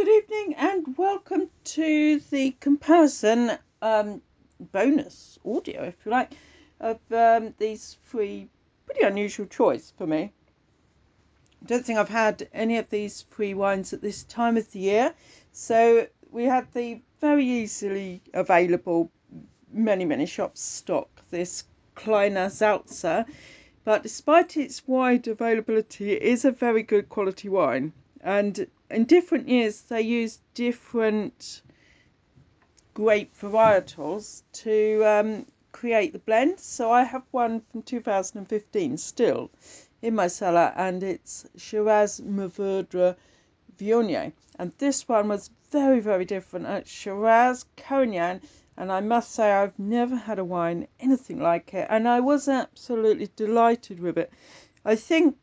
evening and welcome to the comparison bonus audio, if you like, of these three pretty unusual choice for me. I don't think I've had any of these three wines at this time of the year. So we had the very easily available, many shops stock this Kleiner Seltzer, but despite its wide availability, it is a very good quality wine. And in different years, they use different grape varietals to create the blend. So I have one from 2015 still in my cellar, and it's Shiraz Mourvedre Viognier. And this one was very different. It's Shiraz Carignan, and I must say I've never had a wine anything like it, and I was absolutely delighted with it. I think,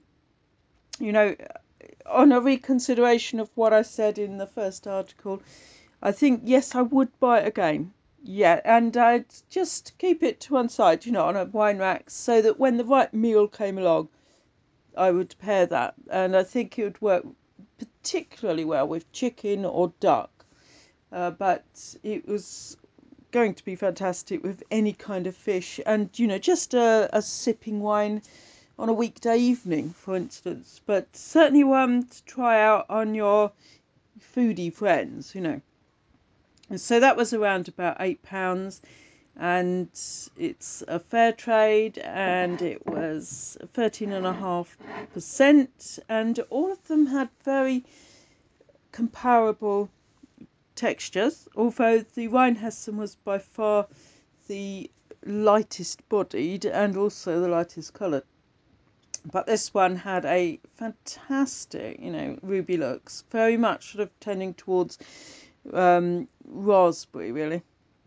on a reconsideration of what I said in the first article, I think, yes, I would buy it again. Yeah, and I'd just keep it to one side, on a wine rack, so that when the right meal came along, I would pair that. And I think it would work particularly well with chicken or duck. But it was going to be fantastic with any kind of fish, and just a sipping wine on a weekday evening, for instance. But certainly one to try out on your foodie friends. And so that was around about £8, and it's a fair trade, and it was 13.5%, and all of them had very comparable textures, although the Rheinhessen was by far the lightest bodied and also the lightest coloured. But this one had a fantastic, ruby looks, very much sort of tending towards raspberry, really.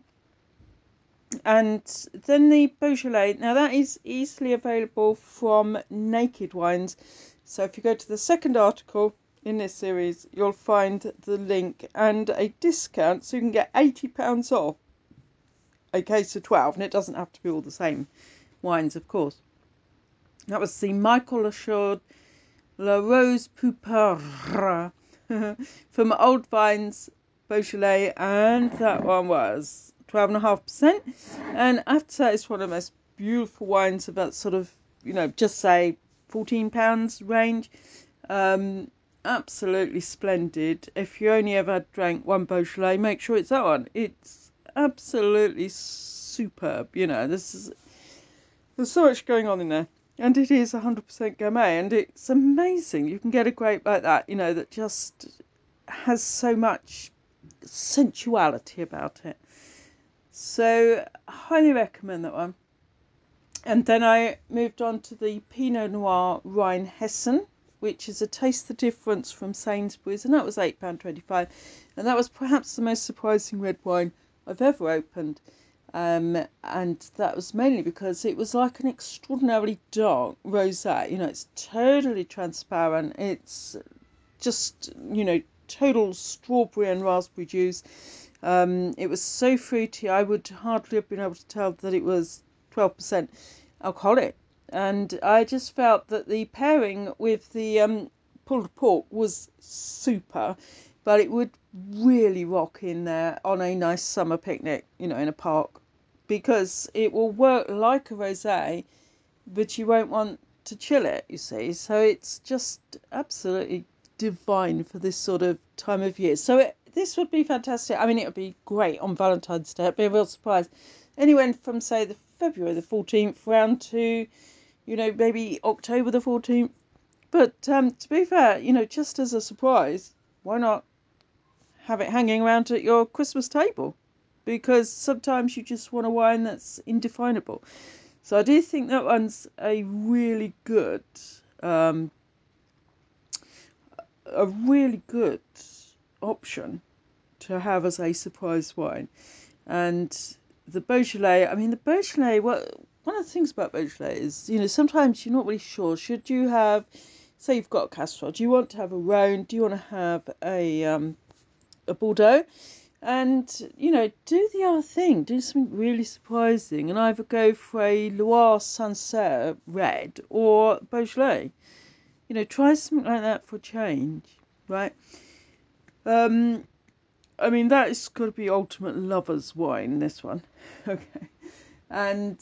And then the Beaujolais, now that is easily available from Naked Wines. So if you go to the second article in this series, you'll find the link and a discount, so you can get £80 off a case of 12, and it doesn't have to be all the same wines, of course. That was the Michael Assured La Rose Poupard from Old Vines Beaujolais, and that one was 12.5%. And I have to say, it's one of the most beautiful wines of that sort of, just say £14 range. Absolutely splendid. If you only ever drank one Beaujolais, make sure it's that one. It's absolutely superb. There's so much going on in there. And it is 100% gourmet, and it's amazing. You can get a grape like that, that just has so much sensuality about it. So, I highly recommend that one. And then I moved on to the Pinot Noir Rheinhessen, which is a taste the difference from Sainsbury's, and that was £8.25. And that was perhaps the most surprising red wine I've ever opened. And that was mainly because it was like an extraordinarily dark rosé. It's totally transparent. It's just, total strawberry and raspberry juice. It was so fruity, I would hardly have been able to tell that it was 12% alcoholic. And I just felt that the pairing with the pulled pork was super, but it would really rock in there on a nice summer picnic, in a park, because it will work like a rosé, but you won't want to chill it, you see. So it's just absolutely divine for this sort of time of year. So this would be fantastic. I mean, it would be great on Valentine's Day. It'd be a real surprise. Anywhere from, say, the February the 14th round to, maybe October the 14th. But to be fair, just as a surprise, why not have it hanging around at your Christmas table? Because sometimes you just want a wine that's indefinable. So I do think that one's a really good, option to have as a surprise wine. And the Beaujolais, one of the things about Beaujolais is, sometimes you're not really sure. Should you have, say you've got a Castorol, do you want to have a Rhone? Do you want to have a Bordeaux? And, do the other thing, do something really surprising, and either go for a Loire Sancerre red or Beaujolais. Try something like that for change, right? Um, I mean, that is got to be ultimate lover's wine, this one. Okay. And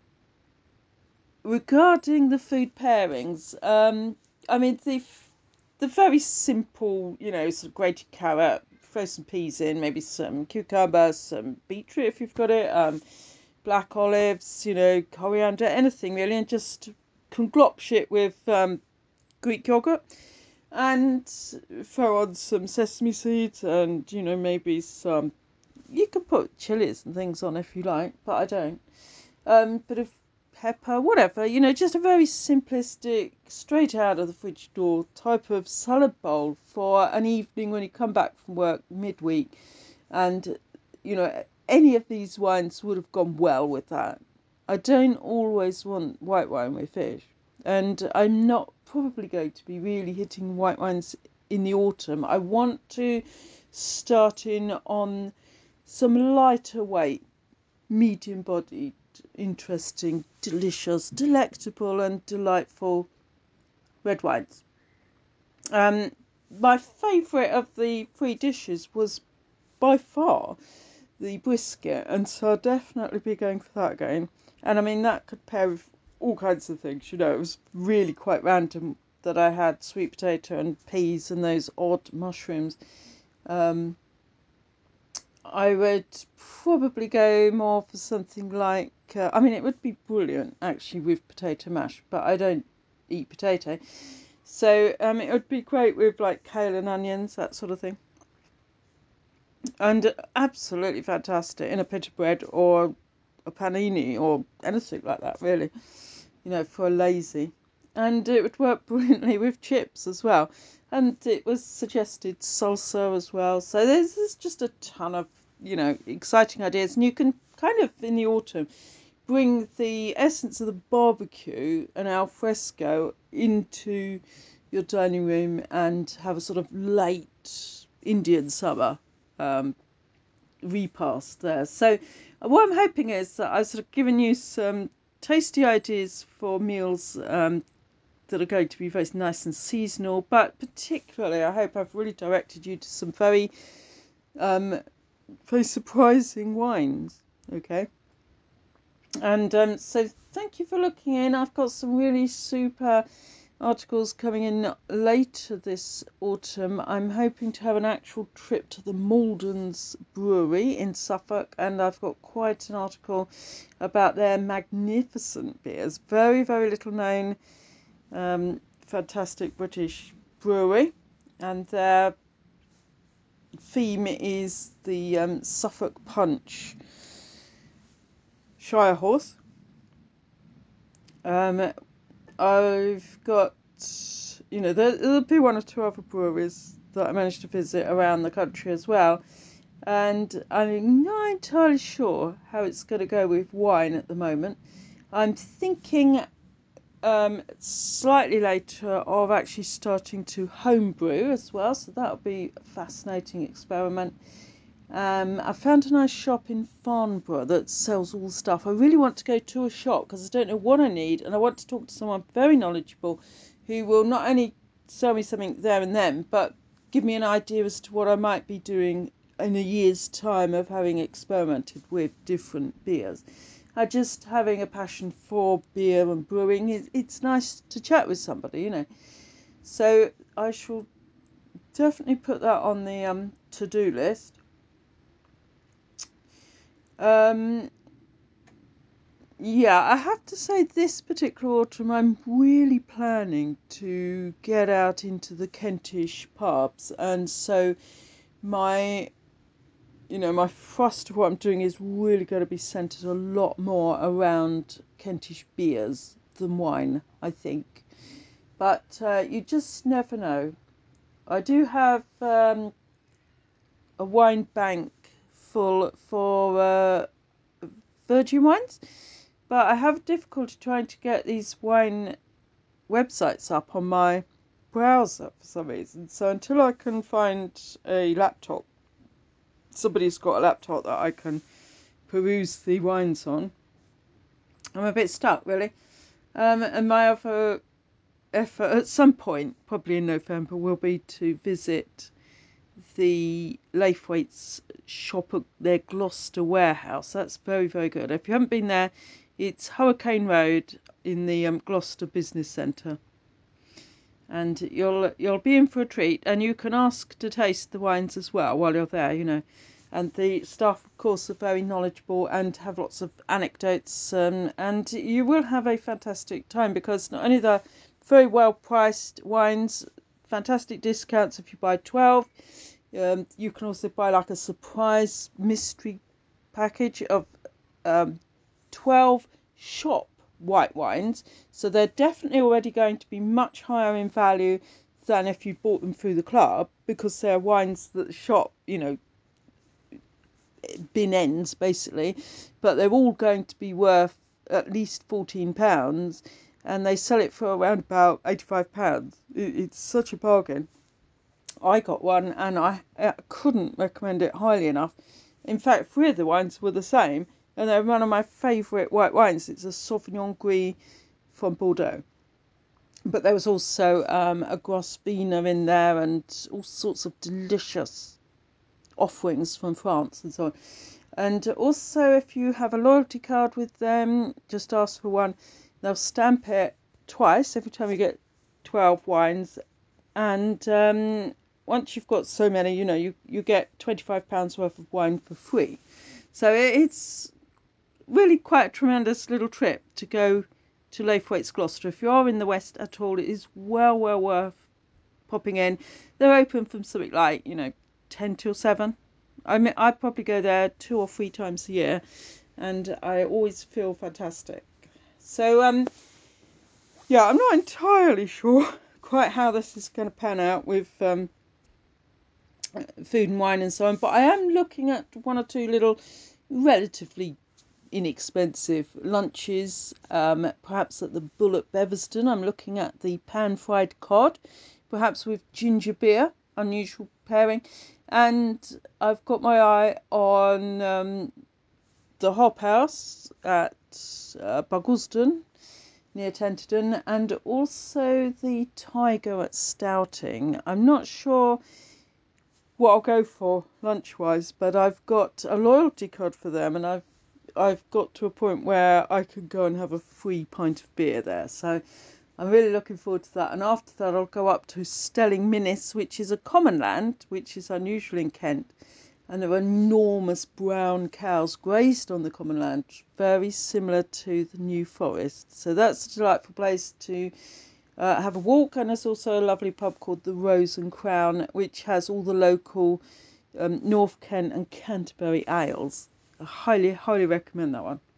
regarding the food pairings, I mean, the very simple, sort of grated carrot, throw some peas in, maybe some cucumber, some beetroot if you've got it, black olives, coriander, anything really, and just conglopsh it with Greek yogurt and throw on some sesame seeds and, maybe some. You can put chilies and things on if you like, but I don't. Bit of pepper, whatever, just a very simplistic, straight out of the fridge door type of salad bowl for an evening when you come back from work midweek. And, any of these wines would have gone well with that. I don't always want white wine with fish. And I'm not probably going to be really hitting white wines in the autumn. I want to start in on some lighter weight, medium bodied, interesting, delicious, delectable, and delightful red wines. My favourite of the three dishes was by far the brisket, and so I'll definitely be going for that again. And I mean, that could pair with all kinds of things, it was really quite random that I had sweet potato and peas and those odd mushrooms. I would probably go more for something like, I mean, it would be brilliant actually with potato mash, but I don't eat potato. So it would be great with like kale and onions, that sort of thing. And absolutely fantastic in a pita bread or a panini or anything like that, really, for a lazy. And it would work brilliantly with chips as well. And it was suggested salsa as well. So there's just a ton of, exciting ideas. And you can kind of, in the autumn, bring the essence of the barbecue and al fresco into your dining room and have a sort of late Indian summer repast there. So what I'm hoping is that I've sort of given you some tasty ideas for meals that are going to be very nice and seasonal, but particularly I hope I've really directed you to some um, very surprising wines. Okay. And so thank you for looking in. I've got some really super articles coming in later this autumn. I'm hoping to have an actual trip to the Maldons Brewery in Suffolk, and I've got quite an article about their magnificent beers. Very, very little known, fantastic British brewery, and their theme is the Suffolk Punch Shire Horse. I've got, there'll be one or two other breweries that I managed to visit around the country as well. And I'm not entirely sure how it's going to go with wine at the moment. I'm thinking slightly later of actually starting to homebrew as well, so that'll be a fascinating experiment. I found a nice shop in Farnborough that sells all the stuff. I really want to go to a shop because I don't know what I need, and I want to talk to someone very knowledgeable who will not only sell me something there and then, but give me an idea as to what I might be doing in a year's time of having experimented with different beers. Just having a passion for beer and brewing, it's nice to chat with somebody. So I shall definitely put that on the to-do list. Um, yeah, I have to say this particular autumn I'm really planning to get out into the Kentish pubs, and so my my thrust of what I'm doing is really going to be centered a lot more around Kentish beers than wine, I think. But you just never know. I do have a wine bank full for virgin wines, but I have difficulty trying to get these wine websites up on my browser for some reason. So until I can find a laptop, somebody's got a laptop that I can peruse the wines on, I'm a bit stuck really. And my other effort at some point, probably in November, will be to visit the Laithwaite's shop at their Gloucester warehouse. That's very, very good. If you haven't been there, it's Hurricane Road in the Gloucester Business Centre. And you'll be in for a treat, and you can ask to taste the wines as well while you're there, And the staff, of course, are very knowledgeable and have lots of anecdotes, and you will have a fantastic time because not only they're very well priced wines, fantastic discounts if you buy 12. You can also buy like a surprise mystery package of 12 shop white wines, so they're definitely already going to be much higher in value than if you bought them through the club, because they're wines that the shop, bin ends basically, but they're all going to be worth at least £14, and they sell it for around about £85. It's such a bargain. I got one and I couldn't recommend it highly enough. In fact, 3 of the wines were the same, and they're one of my favourite white wines. It's a Sauvignon Gris from Bordeaux. But there was also a Grosvenor in there and all sorts of delicious offerings from France and so on. And also, if you have a loyalty card with them, just ask for one. They'll stamp it twice every time you get 12 wines. And once you've got so many, you get £25 worth of wine for free. So it's really quite a tremendous little trip to go to Laithwaite's Gloucester. If you are in the West at all, it is well worth popping in. They're open from something like, 10 till 7. I mean, I probably go there 2 or 3 times a year, and I always feel fantastic. So, yeah, I'm not entirely sure quite how this is going to pan out with food and wine and so on, but I am looking at 1 or 2 little relatively inexpensive lunches, perhaps at the Bull at Beverston. I'm looking at the pan-fried cod, perhaps with ginger beer, unusual pairing, and I've got my eye on the Hop House at Buggleston near Tenterden, and also the Tiger at Stouting. I'm not sure what I'll go for lunch-wise, but I've got a loyalty card for them, and I've got to a point where I can go and have a free pint of beer there. So I'm really looking forward to that. And after that, I'll go up to Stelling Minnis, which is a common land, which is unusual in Kent. And there are enormous brown cows grazed on the common land, very similar to the New Forest. So that's a delightful place to have a walk. And there's also a lovely pub called the Rose and Crown, which has all the local North Kent and Canterbury ales. I highly recommend that one.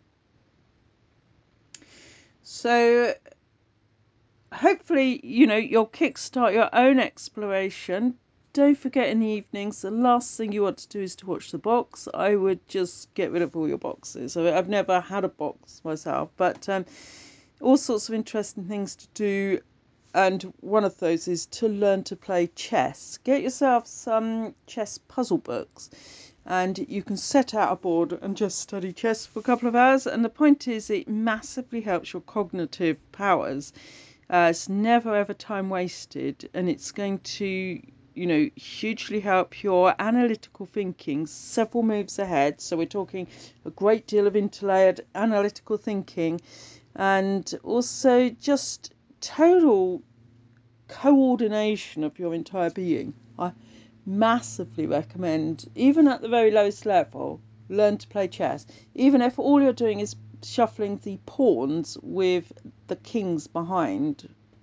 So hopefully, you'll kickstart your own exploration. Don't forget, in the evenings, the last thing you want to do is to watch the box. I would just get rid of all your boxes. I've never had a box myself, but all sorts of interesting things to do. And one of those is to learn to play chess. Get yourself some chess puzzle books, and you can set out a board and just study chess for a couple of hours. And the point is, it massively helps your cognitive powers. It's never ever time wasted, and it's going to, hugely help your analytical thinking several moves ahead. So we're talking a great deal of interlayered analytical thinking, and also just total coordination of your entire being. I massively recommend, even at the very lowest level, learn to play chess. Even if all you're doing is shuffling the pawns with the kings behind,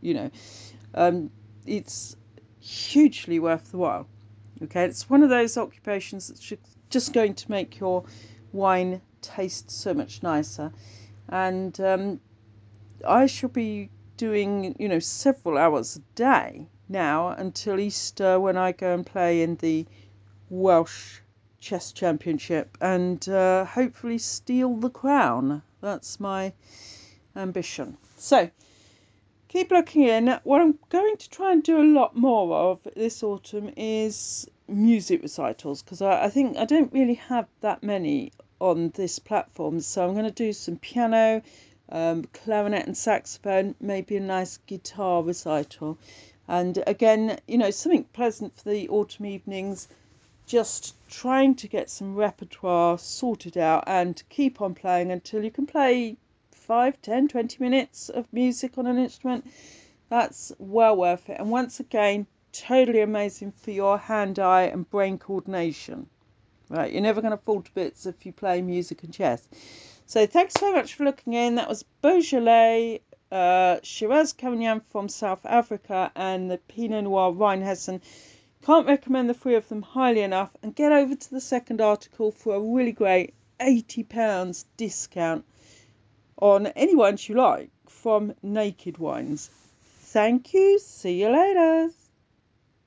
it's hugely worth the while. Okay, it's one of those occupations that's just going to make your wine taste so much nicer. And I shall be doing, several hours a day now until Easter, when I go and play in the Welsh Chess Championship and hopefully steal the crown. That's my ambition. So keep looking in. What I'm going to try and do a lot more of this autumn is music recitals, because I think I don't really have that many on this platform. So I'm going to do some piano, clarinet and saxophone, maybe a nice guitar recital. And again, something pleasant for the autumn evenings, just trying to get some repertoire sorted out and keep on playing until you can play 5, 10, 20 minutes of music on an instrument. That's well worth it. And once again, totally amazing for your hand-eye and brain coordination. Right, you're never going to fall to bits if you play music and chess. So thanks so much for looking in. That was Beaujolais, Shiraz Carignan from South Africa, and the Pinot Noir Rheinhessen. Can't recommend the three of them highly enough. And get over to the second article for a really great £80 discount on any wines you like from Naked Wines. Thank you. See you later.